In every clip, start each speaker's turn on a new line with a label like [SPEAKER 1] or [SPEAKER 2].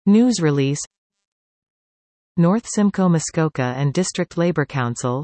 [SPEAKER 1] News release. North Simcoe Muskoka and District Labour Council.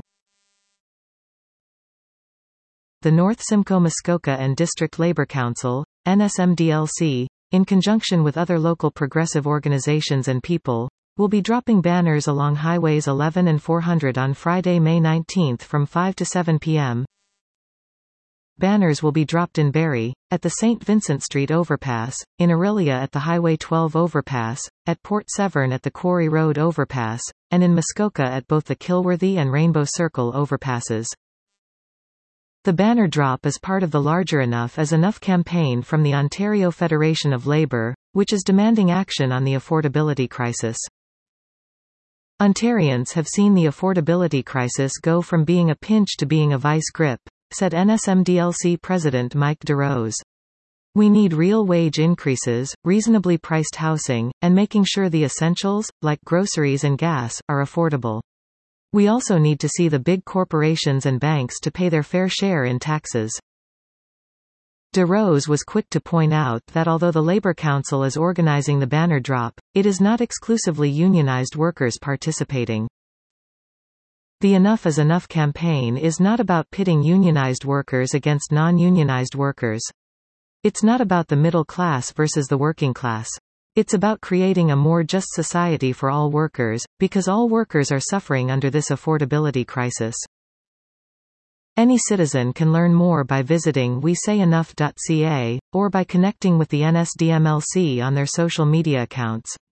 [SPEAKER 1] The North Simcoe Muskoka and District Labour Council, NSMDLC, in conjunction with other local progressive organizations and people, will be dropping banners along Highways 11 and 400 on Friday, May 19 from 5 to 7 p.m. Banners will be dropped in Barrie, at the St. Vincent Street overpass, in Orillia at the Highway 12 overpass, at Port Severn at the Quarry Road overpass, and in Muskoka at both the Kilworthy and Rainbow Circle overpasses. The banner drop is part of the larger Enough is Enough campaign from the Ontario Federation of Labour, which is demanding action on the affordability crisis. Ontarians have seen the affordability crisis go from being a pinch to being a vice grip, said NSMDLC President Mike DeRose. We need real wage increases, reasonably priced housing, and making sure the essentials, like groceries and gas, are affordable. We also need to see the big corporations and banks to pay their fair share in taxes. DeRose was quick to point out that although the Labour Council is organising the banner drop, it is not exclusively unionised workers participating. The Enough is Enough campaign is not about pitting unionised workers against non-unionised workers. It's not about the middle class versus the working class. It's about creating a more just society for all workers, because all workers are suffering under this affordability crisis. Any citizen can learn more by visiting WeSayEnough.ca, or by connecting with the NSDMLC on their social media accounts.